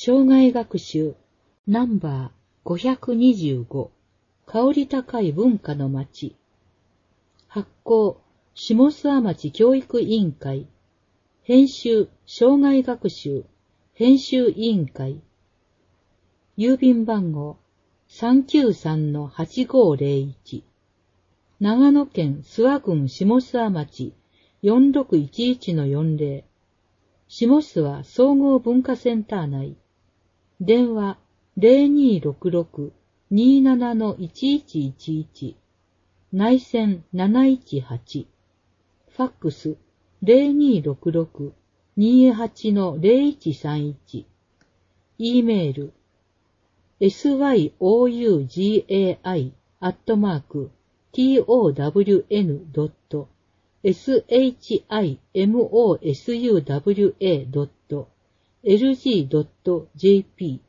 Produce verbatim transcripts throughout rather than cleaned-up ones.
生涯学習ナンバーごひゃくにじゅうご香り高い文化の街発行下諏訪町教育委員会編集生涯学習編集委員会郵便番号 さんきゅうさんのはちごーぜろいち 長野県諏訪郡下諏訪町 よんろくいちいちのよんぜろ 下諏訪総合文化センター内電話 ゼロにーろくろく にーななのいちいちいちいち 内線なないちはちファックス ゼロにーろくろく にーはちのぜろいちさんいち E メール エスワイオーユージーエーアイ アットマーク ティーオーダブリューエヌ ドット エスエイチアイエムオーエスユーダブリューエー ドット エルジー ドット ジェーピー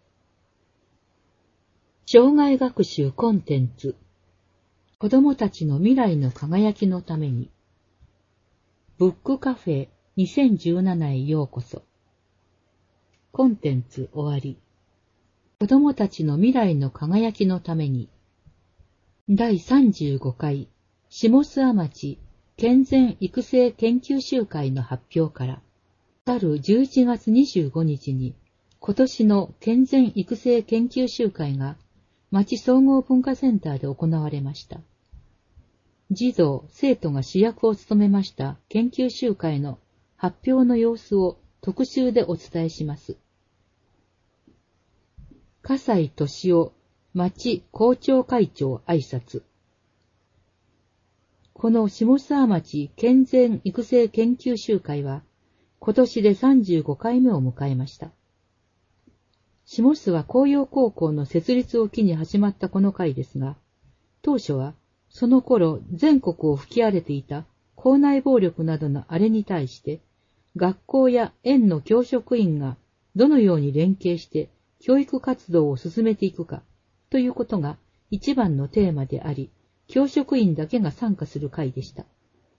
生涯学習コンテンツ子どもたちの未来の輝きのためにブックカフェにせんじゅうななへようこそ。コンテンツ終わり。子どもたちの未来の輝きのためにだいさんじゅうごかい下諏訪町健全育成研究集会の発表から去るじゅういちがつにじゅうごにちに今年の健全育成研究集会が町総合文化センターで行われました。児童、生徒が主役を務めました研究集会の発表の様子を特集でお伝えします。笠井俊夫町校長会長挨拶。この下諏訪町健全育成研究集会は今年でさんじゅうごかいめを迎えました。下諏訪工業高校の設立を機に始まったこの会ですが、当初はその頃全国を吹き荒れていた校内暴力などの荒れに対して、学校や園の教職員がどのように連携して教育活動を進めていくかということが一番のテーマであり、教職員だけが参加する会でした。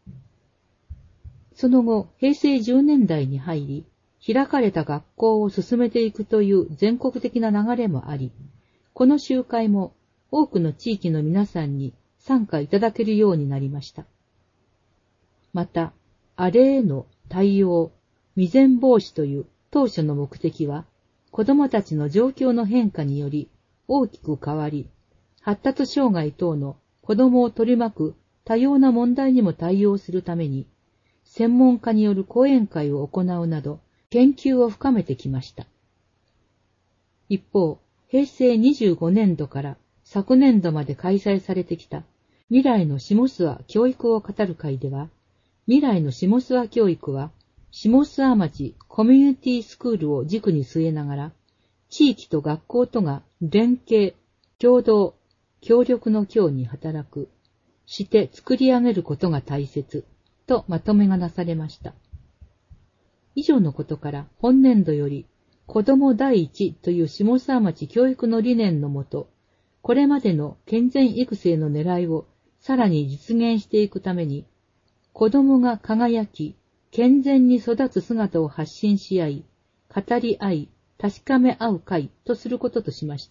その後、へいせいじゅうねんだいに入り、開かれた学校を進めていくという全国的な流れもあり、この集会も多くの地域の皆さんに参加いただけるようになりました。また、荒れへの対応、未然防止という当初の目的は、子どもたちの状況の変化により大きく変わり、発達障害等の子どもを取り巻く多様な問題にも対応するために、専門家による講演会を行うなど、研究を深めてきました。一方、へいせいにじゅうごねんどから昨年度まで開催されてきた未来の下諏訪教育を語る会では、未来の下諏訪教育は、下諏訪町コミュニティスクールを軸に据えながら、地域と学校とが連携、協働、協力の協に働く、して作り上げることが大切、とまとめがなされました。以上のことから本年度より子ども第一という下諏訪町教育の理念のもと、これまでの健全育成の狙いをさらに実現していくために、子どもが輝き、健全に育つ姿を発信し合い、語り合い、確かめ合う会とすることとしました。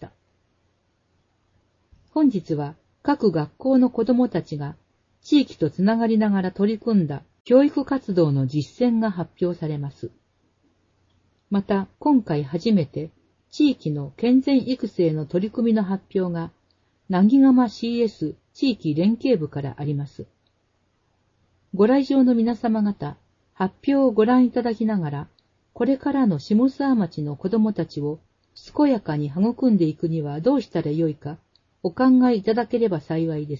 本日は各学校の子どもたちが地域とつながりながら取り組んだ教育活動の実践が発表されます。また、今回初めて地域の健全育成の取り組みの発表が、薙釜 シーエス 地域連携部からあります。ご来場の皆様方、発表をご覧いただきながら、これからの下諏訪町の子どもたちを健やかに育んでいくにはどうしたらよいか、お考えいただければ幸いです。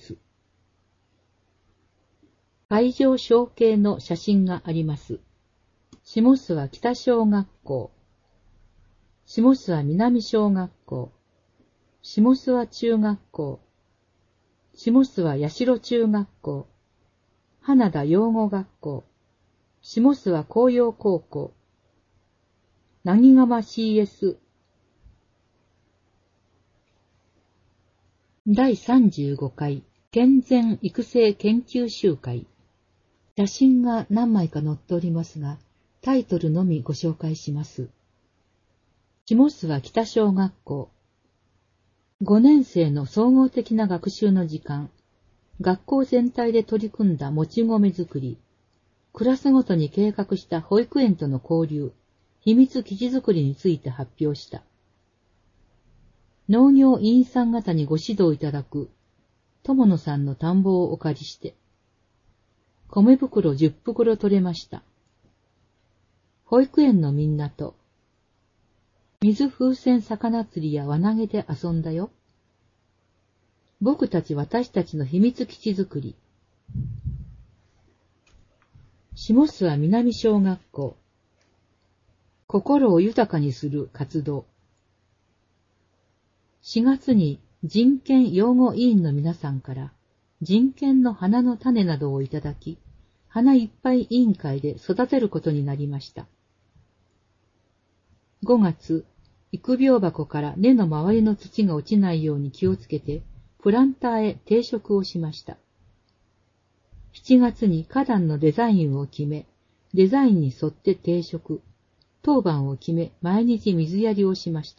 会場小景の写真があります。下諏訪北小学校、下諏訪南小学校、下諏訪中学校、下諏訪八代中学校、花田養護学校、下諏訪工業高校、薙釜 シーエス だいさんじゅうごかい健全育成研究集会。写真が何枚か載っておりますが、タイトルのみご紹介します。 下諏訪北小学校。ごねん生の総合的な学習の時間、学校全体で取り組んだもち米作り、クラスごとに計画した保育園との交流、秘密基地作りについて発表した。農業委員さん方にご指導いただく、友野さんの田んぼをお借りして、米袋じゅっぷくろ取れました。保育園のみんなと、水風船魚釣りや輪投げで遊んだよ。僕たち私たちの秘密基地作り。下諏訪南小学校。心を豊かにする活動。しがつに人権擁護委員の皆さんから人権の花の種などをいただき、花いっぱい委員会で育てることになりました。ごがつ、育苗箱から根の周りの土が落ちないように気をつけて、プランターへ定植をしました。しちがつに花壇のデザインを決め、デザインに沿って定植、当番を決め、毎日水やりをしました。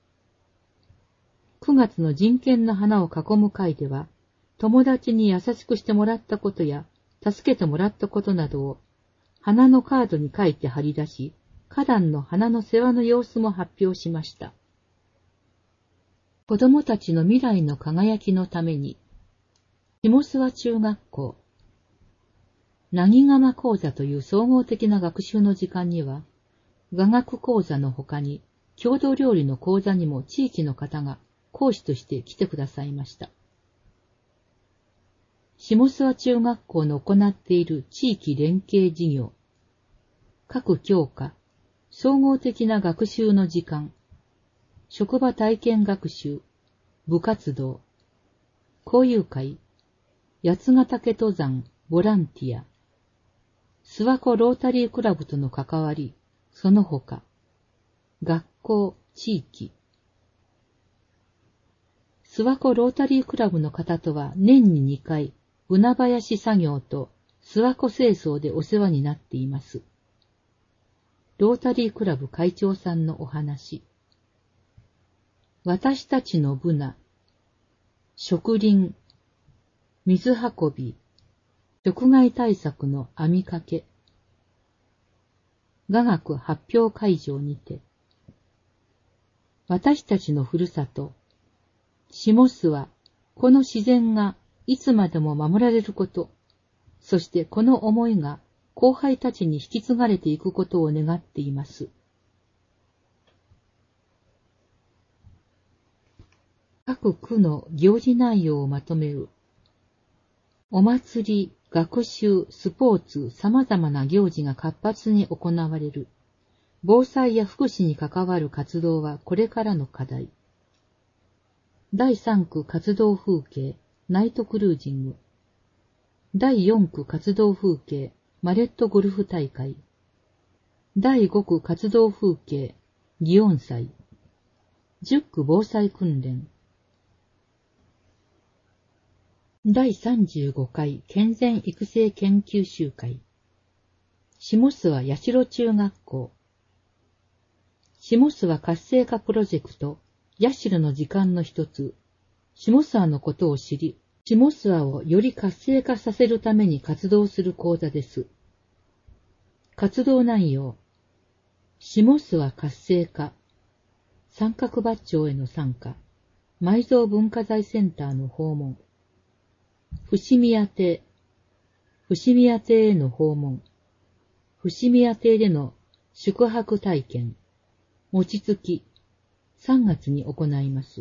くがつの人権の花を囲む会では、友達に優しくしてもらったことや、助けてもらったことなどを、花のカードに書いて貼り出し、花壇の花の世話の様子も発表しました。子供たちの未来の輝きのために、下諏訪中学校、なぎがま講座という総合的な学習の時間には、雅楽講座の他に、郷土料理の講座にも地域の方が講師として来てくださいました。下諏訪中学校の行っている地域連携事業、各教科、総合的な学習の時間、職場体験学習、部活動、交友会、八ヶ岳登山、ボランティア、諏訪湖ロータリークラブとの関わり、その他、学校、地域。諏訪湖ロータリークラブの方とは年ににかい、ブナ林作業と諏訪湖清掃でお世話になっています。ロータリークラブ会長さんのお話。私たちのブナ、植林、水運び、食害対策の網掛け。雅楽発表会場にて、私たちのふるさと、下諏訪、この自然がいつまでも守られること、そしてこの思いが後輩たちに引き継がれていくことを願っています。各区の行事内容をまとめる。お祭り、学習、スポーツ、様々な行事が活発に行われる。防災や福祉に関わる活動はこれからの課題。だいさん区活動風景、ナイトクルージング。だいよん区活動風景、マレットゴルフ大会。だいご区活動風景、祇園祭。じゅっ区防災訓練。だいさんじゅうごかい健全育成研究集会。下諏訪八代中学校。下諏訪活性化プロジェクト、八代の時間の一つ、下諏訪のことを知り、下諏訪をより活性化させるために活動する講座です。活動内容、下諏訪活性化、三角抜町への参加、埋蔵文化財センターの訪問、伏見屋邸、伏見屋邸への訪問、伏見屋邸での宿泊体験、餅つき、さんがつに行います。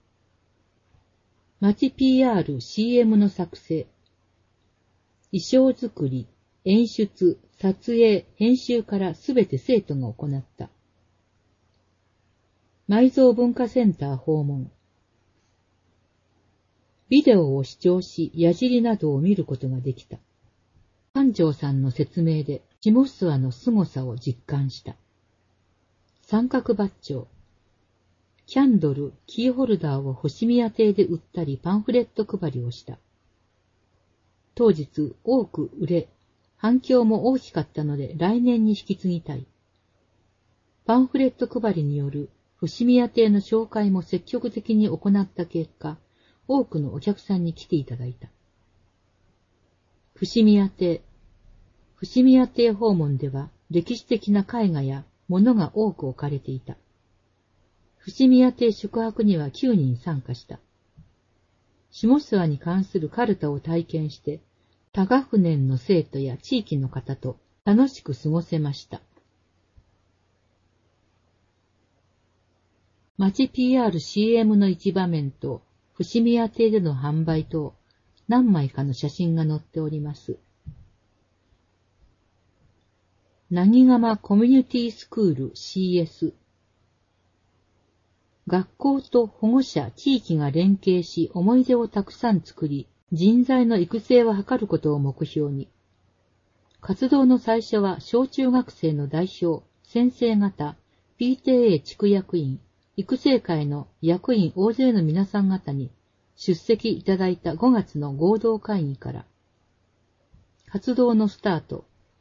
町 ピーアール、シーエム の作成、衣装作り、演出、撮影、編集からすべて生徒が行った。埋蔵文化センター訪問。ビデオを視聴し、矢尻などを見ることができた。館長さんの説明で、下諏訪の凄さを実感した。三角抜町。キャンドル、キーホルダーを伏見屋邸で売ったりパンフレット配りをした。当日多く売れ、反響も大きかったので来年に引き継ぎたい。 パンフレット配りによる伏見屋亭の紹介も積極的に行った結果、多くのお客さんに来ていただいた。伏見屋亭。伏見屋亭訪問では歴史的な絵画や物が多く置かれていた。伏見屋亭宿泊にはきゅうにん参加した。下諏訪に関するカルタを体験して、多学年の生徒や地域の方と楽しく過ごせました。町 ピーアールシーエム の一場面と、伏見屋亭での販売と、何枚かの写真が載っております。なぎがまコミュニティスクール シーエス。学校と保護者、地域が連携し、思い出をたくさん作り、人材の育成を図ることを目標に。活動の最初は小中学生の代表、先生方、ピーティーエー 地区役員、育成会の役員大勢の皆さん方に出席いただいたごがつの合同会議から。活動のスタート。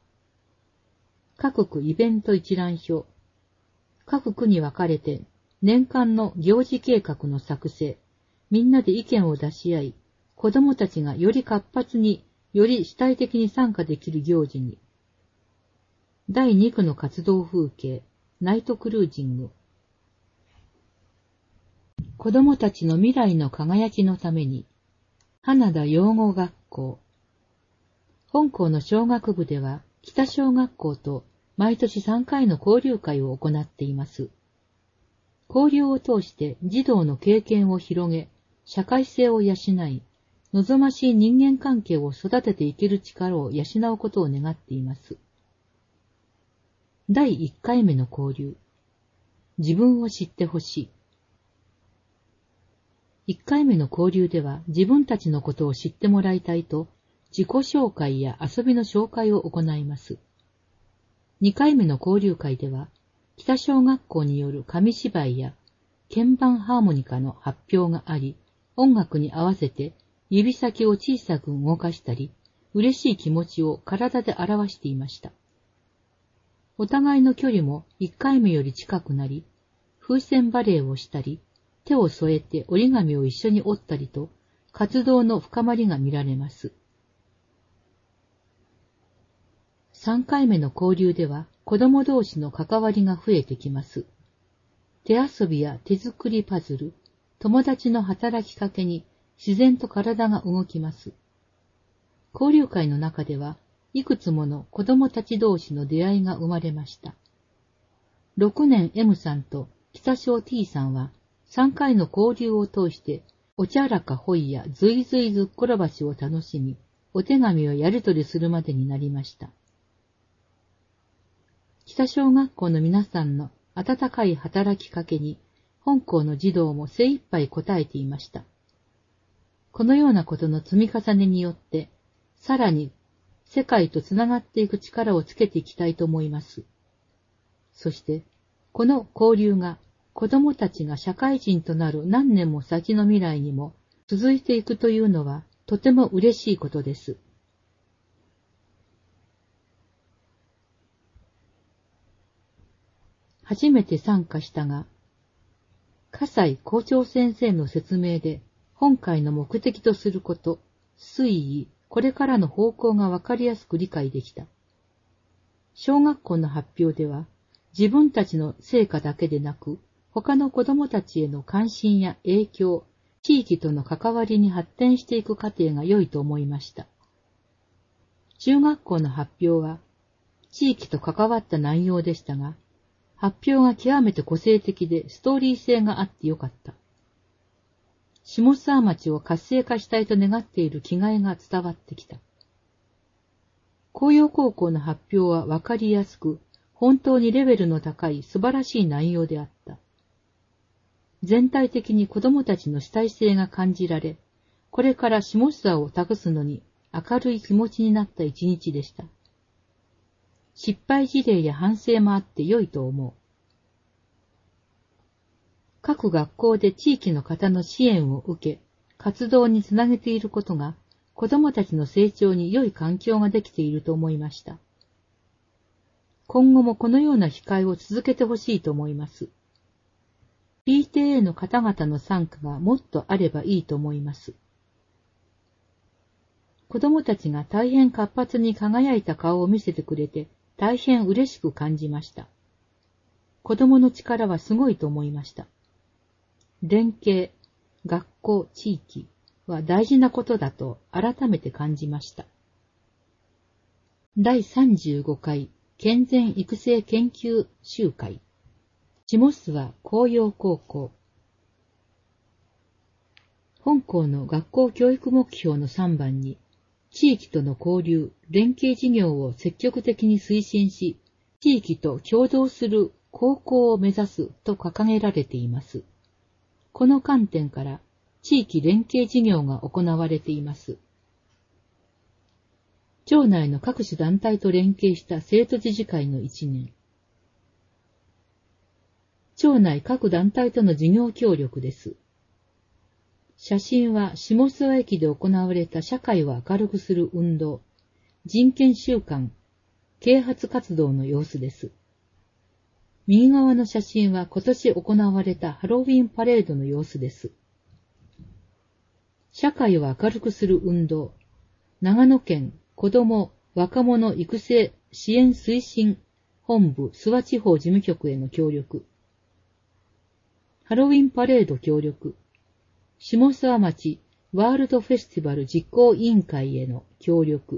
各区イベント一覧表。各区に分かれて年間の行事計画の作成、みんなで意見を出し合い、子どもたちがより活発に、より主体的に参加できる行事に。だいに区の活動風景、ナイトクルージング。子どもたちの未来の輝きのために、花田養護学校。本校の小学部では、北小学校と毎年さんかいの交流会を行っています。交流を通して児童の経験を広げ、社会性を養い、望ましい人間関係を育てていける力を養うことを願っています。だいいっかいめの交流。自分を知ってほしい。いっかいめの交流では自分たちのことを知ってもらいたいと、自己紹介や遊びの紹介を行います。にかいめの交流会では、北小学校による紙芝居や鍵盤ハーモニカの発表があり、音楽に合わせて指先を小さく動かしたり、嬉しい気持ちを体で表していました。お互いの距離もいっかいめより近くなり、風船バレーをしたり、手を添えて折り紙を一緒に折ったりと、活動の深まりが見られます。さんかいめの交流では、子供同士の関わりが増えてきます。手遊びや手作りパズル、友達の働きかけに自然と体が動きます。交流会の中では、いくつもの子供たち同士の出会いが生まれました。ろくねん M さんと北小 T さんは、さんかいの交流を通して、おちゃらかほいやずいずいずっころばしを楽しみ、お手紙をやり取りするまでになりました。北小学校の皆さんの温かい働きかけに、本校の児童も精一杯応えていました。このようなことの積み重ねによって、さらに世界とつながっていく力をつけていきたいと思います。そして、この交流が子どもたちが社会人となる何年も先の未来にも続いていくというのはとても嬉しいことです。初めて参加したが、葛西校長先生の説明で本会の目的とすること、推移、これからの方向がわかりやすく理解できた。小学校の発表では、自分たちの成果だけでなく、他の子供たちへの関心や影響、地域との関わりに発展していく過程が良いと思いました。中学校の発表は、地域と関わった内容でしたが、発表が極めて個性的でストーリー性があってよかった。下諏訪町を活性化したいと願っている気概が伝わってきた。紅葉高校の発表はわかりやすく、本当にレベルの高い素晴らしい内容であった。全体的に子どもたちの主体性が感じられ、これから下諏訪を託すのに明るい気持ちになった一日でした。失敗事例や反省もあって良いと思う。各学校で地域の方の支援を受け、活動につなげていることが、子どもたちの成長に良い環境ができていると思いました。 今後もこのような控えを続けてほしいと思います。ピーティーエー の方々の参加がもっとあればいいと思います。子供たちが大変活発に輝いた顔を見せてくれて大変嬉しく感じました。子供の力はすごいと思いました。連携、学校、地域は大事なことだと改めて感じました。だいさんじゅうごかい健全育成研究集会下諏訪紅葉高校。本校の学校教育目標のさんばんに、地域との交流、連携事業を積極的に推進し、地域と協働する高校を目指すと掲げられています。この観点から地域連携事業が行われています。町内の各種団体と連携した生徒自治会のいちねん。町内各団体との事業協力です。写真は下諏訪駅で行われた社会を明るくする運動、人権週間、啓発活動の様子です。右側の写真は今年行われたハロウィンパレードの様子です。社会を明るくする運動、長野県子ども若者育成支援推進本部諏訪地方事務局への協力、ハロウィンパレード協力、下諏訪町ワールドフェスティバル実行委員会への協力。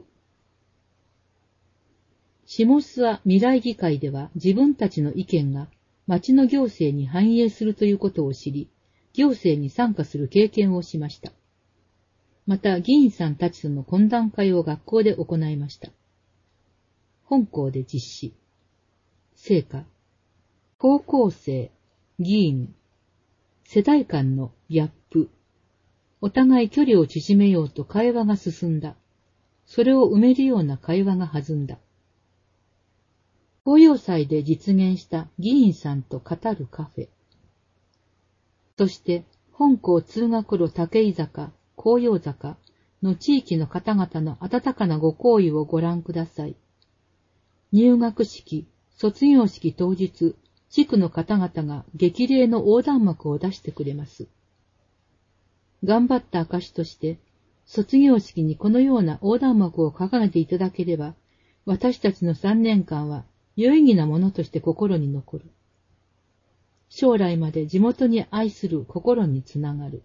下諏訪未来議会では自分たちの意見が町の行政に反映するということを知り、行政に参加する経験をしました。また議員さんたちとの懇談会を学校で行いました。本校で実施。成果。高校生、議員、世代間のギャップ。お互い距離を縮めようと会話が進んだ。それを埋めるような会話が弾んだ。紅葉祭で実現した議員さんと語るカフェ。そして、本校通学路竹井坂、紅葉坂の地域の方々の温かなご厚意をご覧ください。入学式、卒業式当日、地区の方々が激励の横断幕を出してくれます。頑張った証として、卒業式にこのような横断幕を掲げていただければ、私たちのさんねんかんは有意義なものとして心に残る。将来まで地元に愛する心につながる。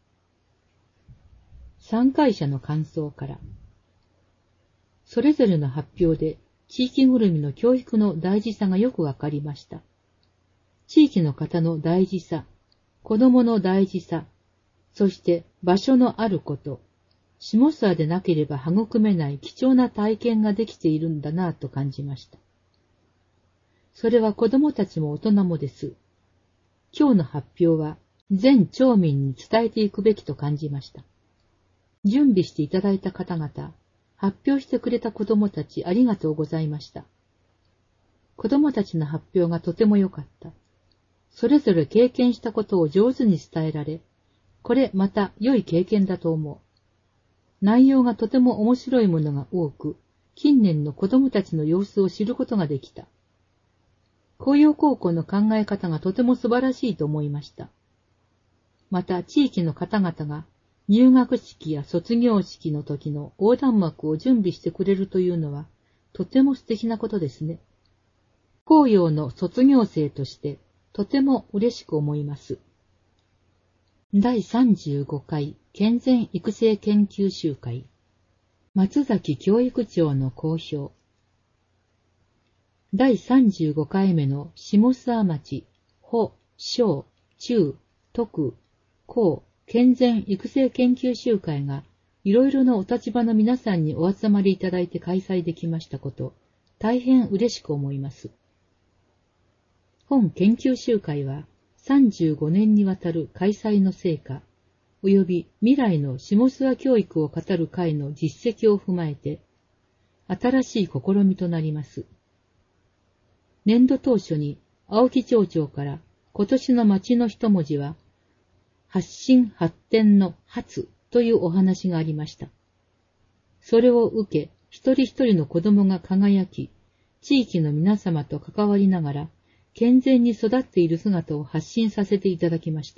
参会者の感想から。それぞれの発表で地域ぐるみの教育の大事さがよくわかりました。地域の方の大事さ、子供の大事さ、そして場所のあること、下諏訪でなければ育めない貴重な体験ができているんだなぁと感じました。それは子供たちも大人もです。今日の発表は全町民に伝えていくべきと感じました。準備していただいた方々、発表してくれた子供たちありがとうございました。子供たちの発表がとても良かった。それぞれ経験したことを上手に伝えられ、これまた良い経験だと思う。内容がとても面白いものが多く、近年の子供たちの様子を知ることができた。紅葉高校の考え方がとても素晴らしいと思いました。また地域の方々が入学式や卒業式の時の横断幕を準備してくれるというのはとても素敵なことですね。紅葉の卒業生としてとても嬉しく思います。だいさんじゅうごかい健全育成研究集会、松崎教育長の講評。だいさんじゅうごかいめの下諏訪町、保、小、中、特、高、健全育成研究集会がいろいろなお立場の皆さんにお集まりいただいて開催できましたこと、大変嬉しく思います。本研究集会はさんじゅうごねんにわたる開催の成果、及び未来の下諏訪教育を語る会の実績を踏まえて、新しい試みとなります。年度当初に青木町長から今年の町の一文字は、発信発展の発というお話がありました。それを受け、一人一人の子供が輝き、 地域の皆様と関わりながら、健全に育っている姿を発信させていただきました。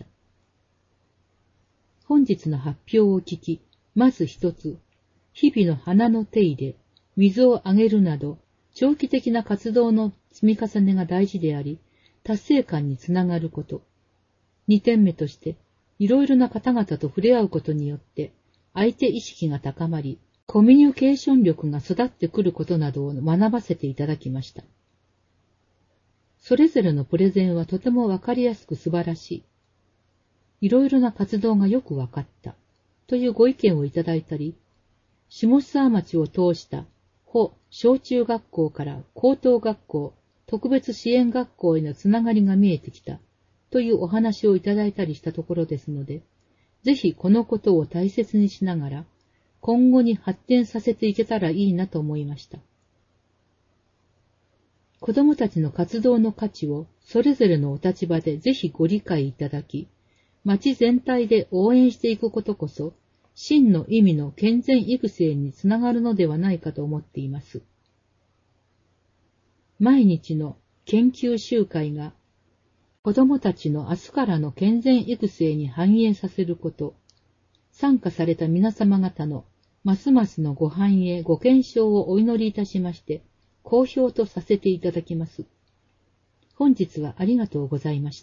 本日の発表を聞き、まず一つ、日々の花の手入れ、水をあげるなど、長期的な活動の積み重ねが大事であり、達成感につながること。二点目として、いろいろな方々と触れ合うことによって、相手意識が高まり、コミュニケーション力が育ってくることなどを学ばせていただきました。それぞれのプレゼンはとてもわかりやすく素晴らしい。いろいろな活動がよくわかった。というご意見をいただいたり、下諏訪町を通した保小中学校から高等学校、特別支援学校へのつながりが見えてきたというお話をいただいたりしたところですので、ぜひこのことを大切にしながら、今後に発展させていけたらいいなと思いました。子どもたちの活動の価値をそれぞれのお立場でぜひご理解いただき、町全体で応援していくことこそ、真の意味の健全育成につながるのではないかと思っています。毎日の研究集会が、子どもたちの明日からの健全育成に反映させること、参加された皆様方のますますのご繁栄、ご健勝をお祈りいたしまして、好評とさせていただきます。本日はありがとうございました。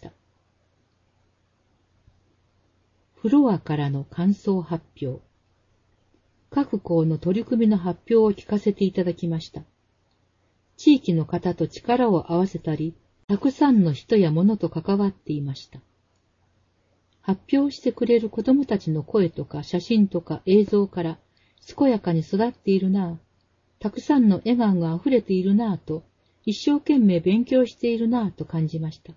フロアからの感想発表。各校の取り組みの発表を聞かせていただきました。地域の方と力を合わせたり、たくさんの人や物と関わっていました。発表してくれる子どもたちの声とか写真とか映像から、健やかに育っているなぁ、たくさんの笑顔があふれているなぁと、一生懸命勉強しているなぁと感じました。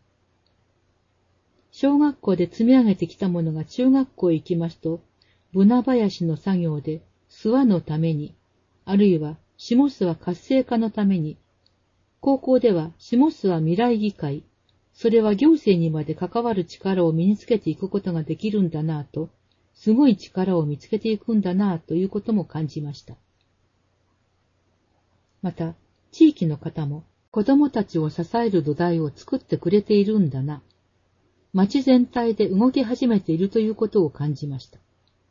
小学校で積み上げてきたものが中学校へ行きますと、ブナ林の作業で諏訪のために、あるいは下諏訪活性化のために、高校では下諏訪未来議会、それは行政にまで関わる力を身につけていくことができるんだなぁと、すごい力を見つけていくんだなぁということも感じました。また、地域の方も子どもたちを支える土台を作ってくれているんだな。町全体で動き始めているということを感じました。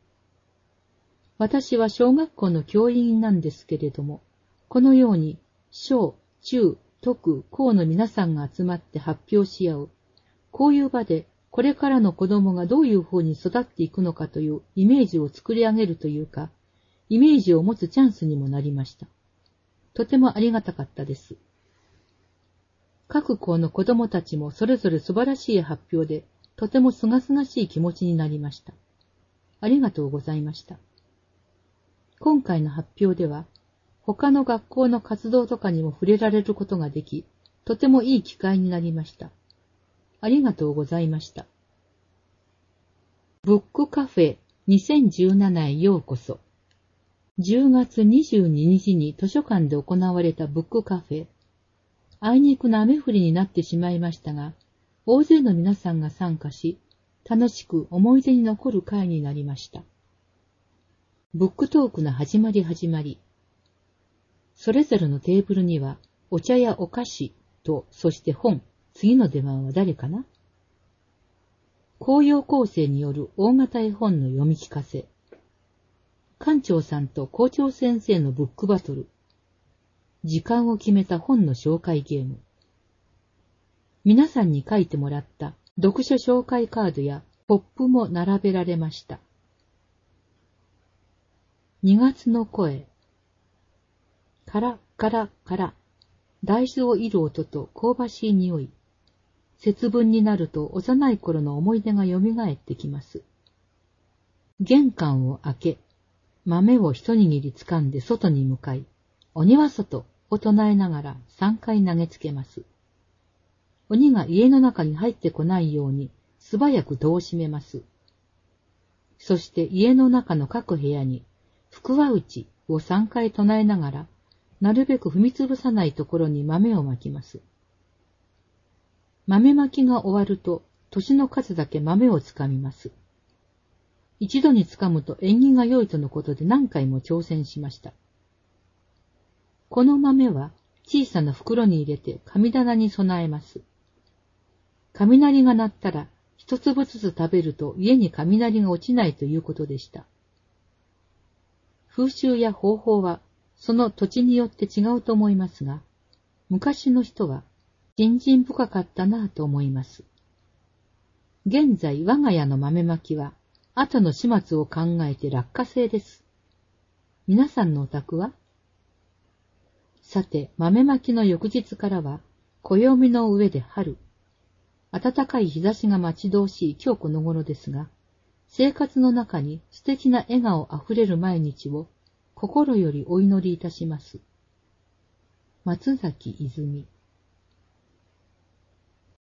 私は小学校の教員なんですけれども、このように小、中、特、高の皆さんが集まって発表し合う、こういう場でこれからの子供がどういうふうに育っていくのかというイメージを作り上げるというか、イメージを持つチャンスにもなりました。とてもありがたかったです。各校の子供たちもそれぞれ素晴らしい発表で、とてもすがすがしい気持ちになりました。ありがとうございました。今回の発表では、他の学校の活動とかにも触れられることができ、とてもいい機会になりました。ありがとうございました。ブックカフェにせんじゅうななへようこそ。じゅうがつにじゅうににちに図書館で行われたブックカフェ。あいにくの雨降りになってしまいましたが、大勢の皆さんが参加し、楽しく思い出に残る会になりました。ブックトークの始まり始まり。それぞれのテーブルには、お茶やお菓子と、そして本、次の出番は誰かな？紅葉構成による大型絵本の読み聞かせ。館長さんと校長先生のブックバトル。時間を決めた本の紹介ゲーム。皆さんに書いてもらった読書紹介カードやポップも並べられました。にがつの声。カラカラカラ。大豆を煎る音と香ばしい匂い。節分になると幼い頃の思い出がよみがえってきます。玄関を開け、豆を一握り掴んで外に向かい、鬼は外を唱えながらさんかい投げつけます。鬼が家の中に入ってこないように素早く戸を閉めます。そして家の中の各部屋に、福は内をさんかい唱えながら、なるべく踏みつぶさないところに豆をまきます。豆まきが終わると、年の数だけ豆をつかみます。一度につかむと縁起が良いとのことで何回も挑戦しました。この豆は小さな袋に入れて神棚に備えます。雷が鳴ったら一粒ずつ食べると家に雷が落ちないということでした。風習や方法はその土地によって違うと思いますが、昔の人は信心深かったなぁと思います。現在我が家の豆まきは後の始末を考えて落花生です。皆さんのお宅は？さて、豆まきの翌日からは暦の上で春。暖かい日差しが待ち遠しい今日この頃ですが、生活の中に素敵な笑顔あふれる毎日を心よりお祈りいたします。松崎泉。